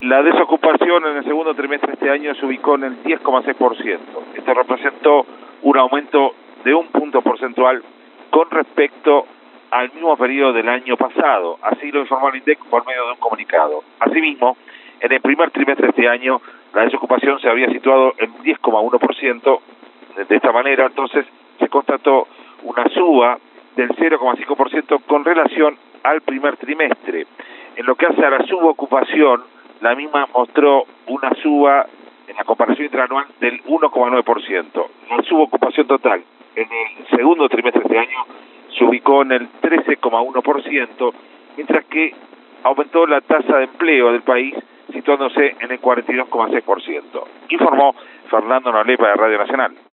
La desocupación en el segundo trimestre de este año se ubicó en el 10,6%. Esto representó un aumento de un punto porcentual con respecto al mismo periodo del año pasado. Así lo informó el INDEC por medio de un comunicado. Asimismo, en el primer trimestre de este año, la desocupación se había situado en 10,1%. De esta manera, entonces, se constató una suba del 0,5% con relación al primer trimestre. En lo que hace a la subocupación, la misma mostró una suba en la comparación interanual del 1,9%. La subocupación total en el segundo trimestre de este año se ubicó en el 13,1%, mientras que aumentó la tasa de empleo del país, situándose en el 42,6%. Informó Fernando Nolepa de Radio Nacional.